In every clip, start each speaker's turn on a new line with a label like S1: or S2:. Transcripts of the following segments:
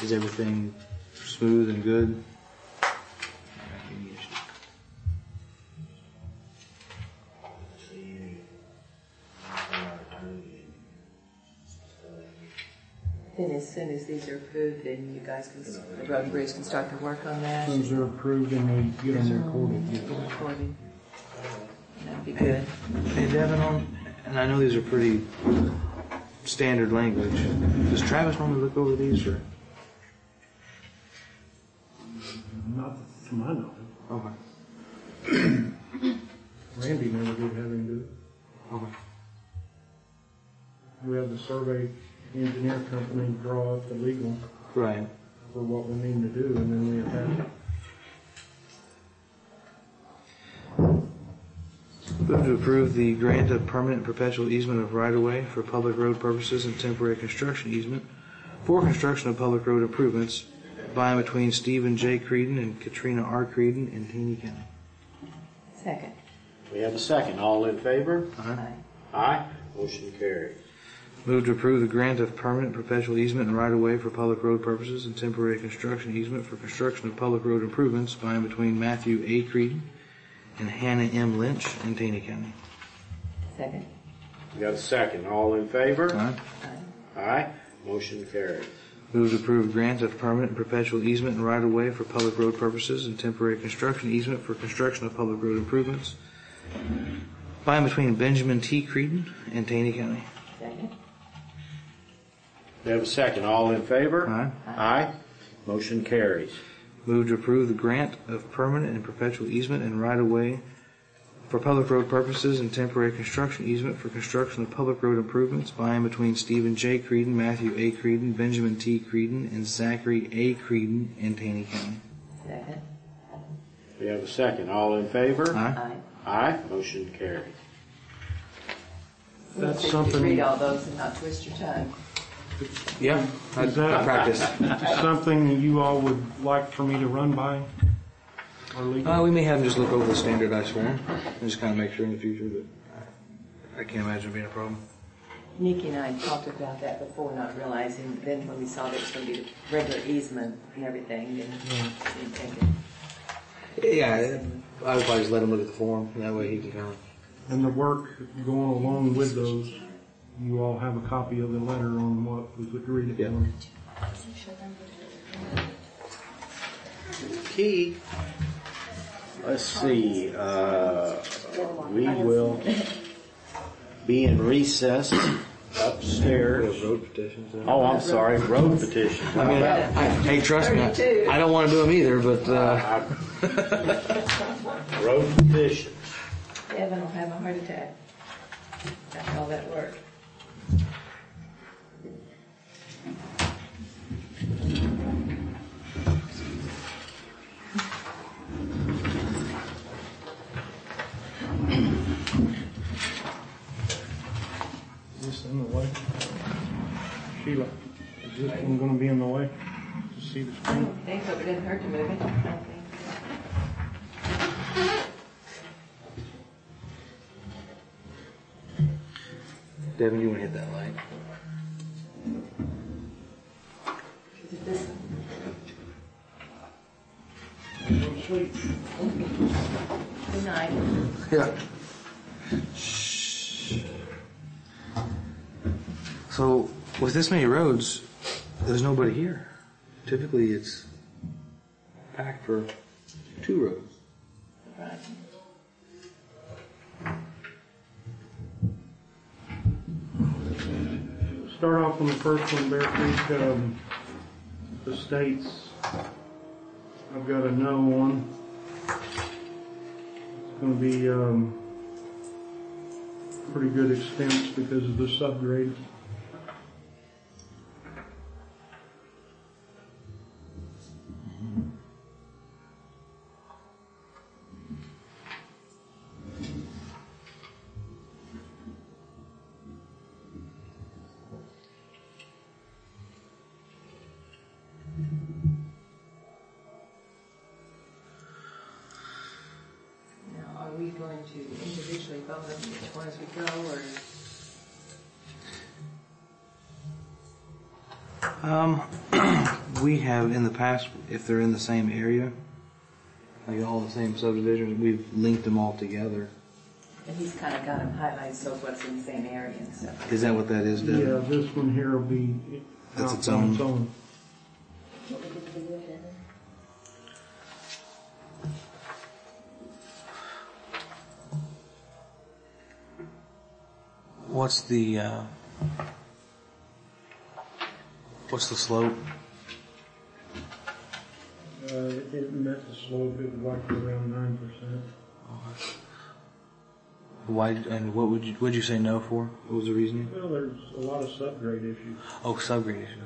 S1: Is everything smooth and good?
S2: Then as soon as these are approved, then you guys can, the road and bridge can start to work on that.
S3: As soon as they're approved and we get them recorded.
S2: Get them recorded. That'd be good.
S1: Hey Devin, and I know these are pretty standard language. Does Travis normally look over these, or?
S3: Not to my knowledge.
S1: Okay.
S3: Randy never did have him do it.
S1: Okay.
S3: We have the survey engineer company draw up the legal
S1: Right.
S3: for what we need to do, and then we attach it.
S1: Move to approve the grant of permanent perpetual easement of right-of-way for public road purposes and temporary construction easement for construction of public road improvements by and between Stephen J. Creedon and Katrina R. Creedon in Taney County.
S2: Second.
S4: We have a second. All in favor?
S2: Aye.
S4: Aye. Motion carried.
S1: Move to approve the grant of permanent perpetual easement and right-of-way for public road purposes and temporary construction easement for construction of public road improvements by and between Matthew A. Creedon and Hannah M. Lynch in Taney County.
S2: Second.
S4: We got a second. All in favor?
S1: Aye.
S2: Aye.
S4: Aye. Motion carried.
S1: Move to approve grant of permanent and perpetual easement and right-of-way for public road purposes and temporary construction easement for construction of public road improvements by and between Benjamin T. Creedon and Taney County.
S2: Second.
S4: We have a second. All in favor?
S1: Aye.
S4: Aye. Motion carries.
S1: Move to approve the grant of permanent and perpetual easement and right-of-way for public road purposes and temporary construction easement for construction of public road improvements by and between Stephen J. Creedon, Matthew A. Creedon, Benjamin T. Creedon, and Zachary A. Creedon in Taney County.
S2: Second.
S4: We have a second. All in favor?
S1: Aye.
S2: Aye.
S4: Aye. Motion carries.
S3: That's
S2: So you
S3: something-
S2: can read all those and not twist your tongue.
S1: Yeah, I
S3: Is that-
S1: practice.
S3: Something that you all would like for me to run by? Or legal?
S1: We may have them just look over the standardized form and just kind of make sure in the future, but I can't imagine it being a problem.
S2: Nikki and I talked about that before, not realizing, then when we saw that it was going to be the regular easement and everything, then we take it.
S1: Yeah, I would probably just let him look at the form, and that way he can kind of...
S3: And the work going along with those, you all have a copy of the letter on what was agreed upon.
S4: Key. Let's see. We will be in recess upstairs.
S1: road petitions.
S4: Oh, I'm sorry. Road petition.
S1: I mean, hey, trust me, I don't want to do them either, but
S4: Road petitions.
S2: Evan will have a heart attack after all that work.
S3: Is this in the way? Sheila, is this one going to be in the way to see the
S2: I
S3: screen?
S2: don't think so, but it didn't hurt to move it. I don't think.
S1: Devin, you want to hit that light?
S2: Is it this one?
S3: Sweet.
S2: Good night.
S1: Yeah. So, with this many roads, there's nobody here. Typically, it's packed for 2 roads.
S2: Right.
S3: Start off on the first one, Bear Creek Estates. I've got a no one. It's going to be pretty good expense because of the subgrade.
S2: Now, are we going to individually vote on which one as we go, or?
S1: We have in the past, if they're in the same area, like all the same subdivisions, we've linked them all together.
S2: And he's kind of got them highlighted, so what's in the same area and stuff.
S1: Is that what that is, Deb?
S3: Yeah, this one here will be
S1: That's
S3: out
S1: its
S3: on
S1: own.
S3: its own.
S1: What's the slope?
S3: It met the slope, it was like around 9%.
S1: Why, and what'd you say no for? What was the reasoning?
S3: Well, there's a lot of subgrade issues.
S1: Oh, subgrade issue.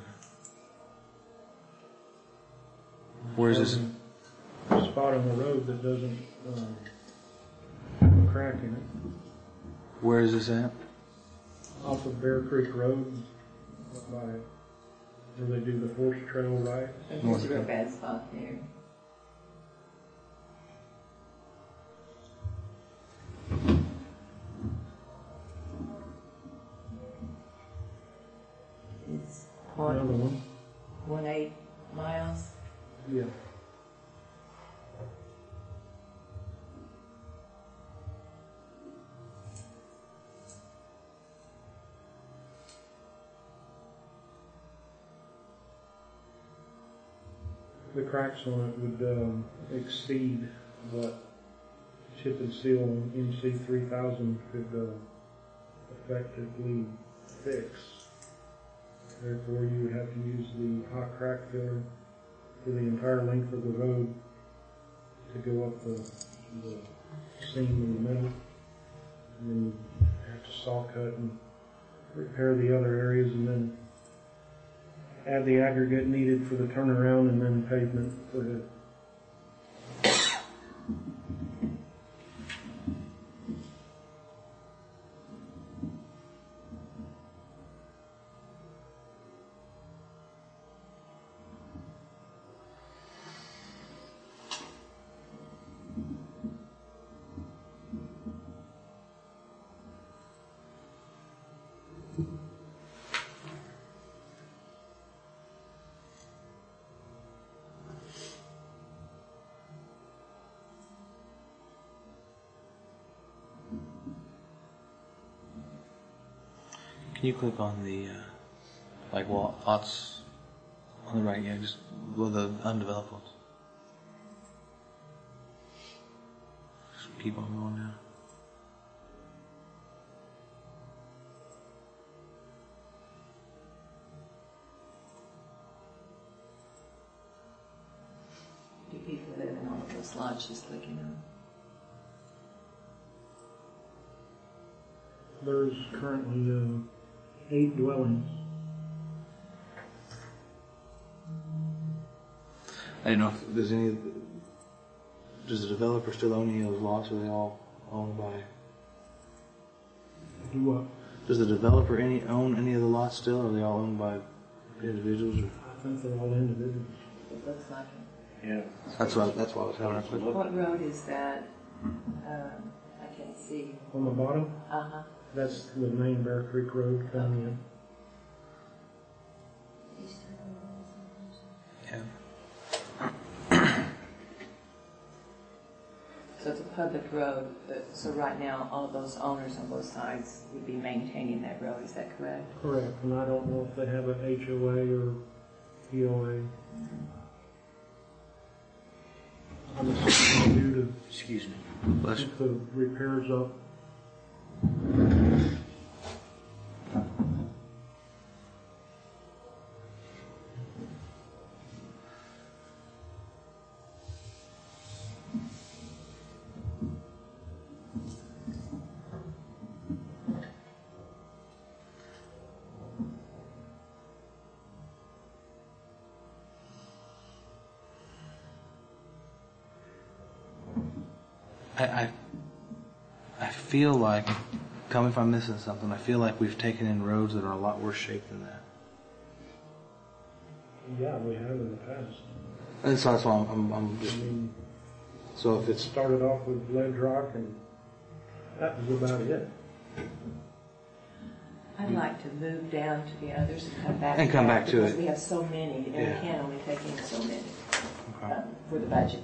S1: Where is this?
S3: A spot on the road that doesn't have a crack in it.
S1: Where is this at?
S3: Off of Bear Creek Road, up by where they do the horse trail ride.
S2: And there's a real bad spot there. It's
S3: Another one.
S2: 1.8 miles.
S3: Yeah. The cracks on it would exceed what chip and seal on MC 3000 could effectively fix. Therefore, you would have to use the hot crack filler for the entire length of the road to go up the seam in the middle. And then you have to saw cut and repair the other areas, and then add the aggregate needed for the turnaround, and then pavement for the
S1: Can you click on the, lots on the right? Yeah, just below the undeveloped ones. Just keep on going now.
S2: Do people live in all of those lots she's looking at?
S3: There's currently 8 dwellings.
S1: I don't know if there's does the developer still own any of those lots, or are they all owned by?
S3: Do what?
S1: Does the developer own any of the lots still, or are they all owned by individuals? Or?
S3: I think they're all individuals.
S2: It looks like it.
S4: Yeah.
S1: That's why I was having a quick look.
S2: What road is that? I can't see.
S3: On the bottom,
S2: Uh-huh.
S3: that's the main Bear Creek Road coming in.
S1: Yeah.
S2: So it's a public road, so right now, all of those owners on both sides would be maintaining that road, is that correct?
S3: Correct, and I don't know if they have an HOA or POA. I'm assuming they do to
S1: Excuse me. Bless you.
S3: keep the repairs up.
S1: I feel like, tell me if I'm missing something, I feel like we've taken in roads that are a lot worse shape than that.
S3: Yeah, we have in the past.
S1: And so that's why I'm
S3: I
S1: just,
S3: mean,
S1: so if
S3: it
S1: it's,
S3: started off with ledge rock, and that was about it.
S2: I'd like to move down to the others and come back.
S1: And come back to
S2: because
S1: it.
S2: we have so many, and
S1: Yeah.
S2: we can only take in so many
S1: Okay.
S2: for the budget.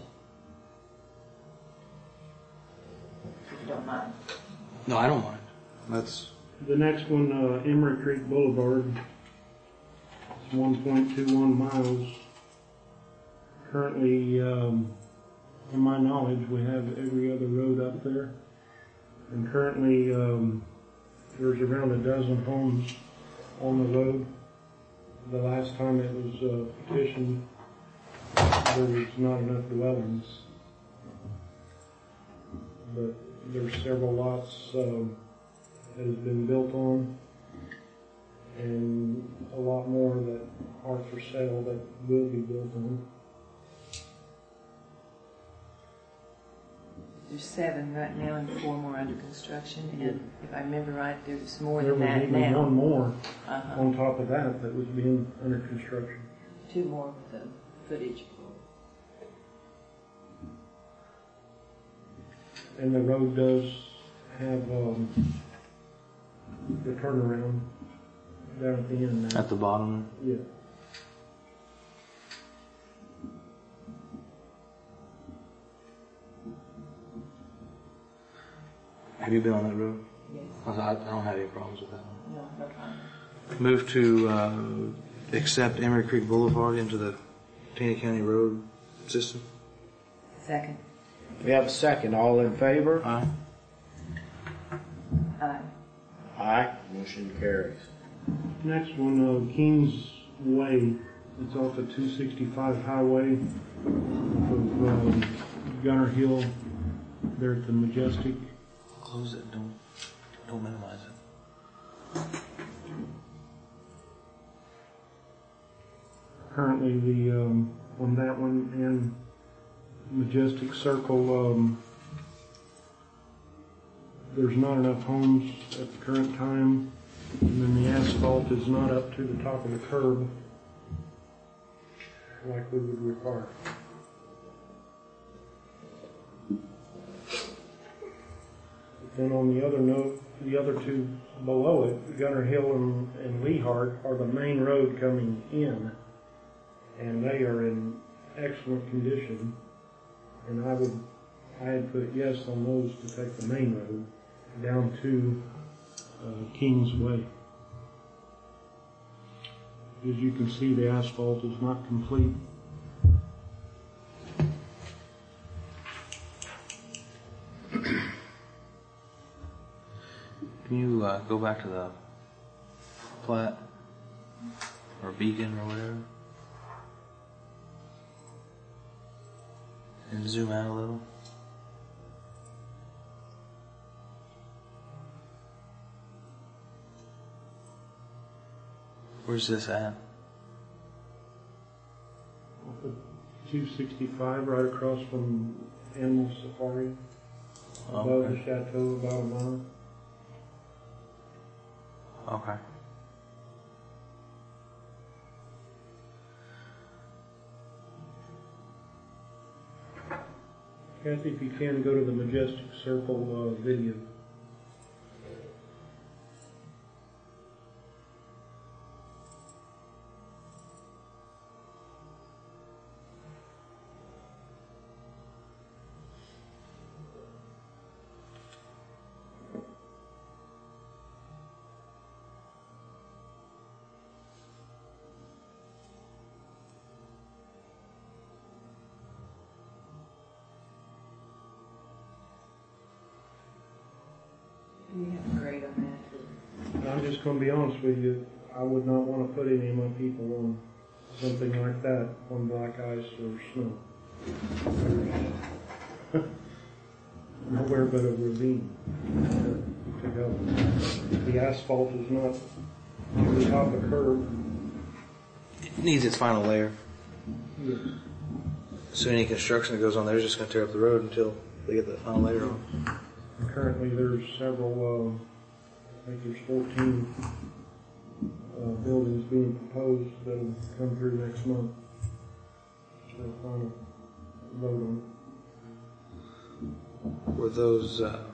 S2: If you don't mind.
S1: No, I don't mind. That's
S3: The next one, Emery Creek Boulevard. It's 1.21 miles. Currently, in my knowledge, we have every other road up there. And currently, there's around a dozen homes on the road. The last time it was petitioned, there was not enough dwellings. But there's several lots that has been built on, and a lot more that are for sale that will be built on.
S2: There's 7 right now and 4 more under construction. And if I remember right, there's more
S3: There
S2: than
S3: was
S2: that
S3: even
S2: now.
S3: one more
S2: Uh-huh.
S3: on top of that that was being under construction.
S2: 2 more with the footage.
S3: And the road does have the turnaround down at the end there.
S1: at the bottom.
S3: Yeah.
S1: Have you been on that road?
S2: Yes.
S1: I don't have any problems with that one.
S2: No, no problem.
S1: Move to accept Emery Creek Boulevard into the Taney County road system.
S2: Second.
S4: We have a second. All in favor?
S1: Aye.
S2: Aye.
S4: Aye. Motion carries.
S3: Next one, Kings Way. It's off of 265 Highway of Gunner Hill there at the Majestic.
S1: Close it. Don't minimize it.
S3: Currently, on that one and Majestic Circle, there's not enough homes at the current time, and then the asphalt is not up to the top of the curb like we would require. Then on the other note, the other two below it, Gunner Hill and Lehart, are the main road coming in, and they are in excellent condition. And I had put yes on those to take the main road down to Kings Way. As you can see, the asphalt is not complete.
S1: Can you go back to the plat or beacon or whatever and zoom out a little? Where's this at?
S3: 265 right across from Animal Safari, above
S1: Okay.
S3: the chateau about a mile.
S1: Okay.
S3: Kathy, if you can, go to the Majestic Circle video.
S2: You have a grade on that.
S3: I'm just going to be honest with you. I would not want to put any of my people on something like that on black ice or snow. There's nowhere but a ravine to go. The asphalt is not to the top of the curb.
S1: It needs its final layer.
S3: Yes.
S1: So any construction that goes on there is just going to tear up the road until they get that final layer on.
S3: Currently, there's several, I think there's 14 buildings being proposed that'll come through next month. So final vote on.
S1: Were those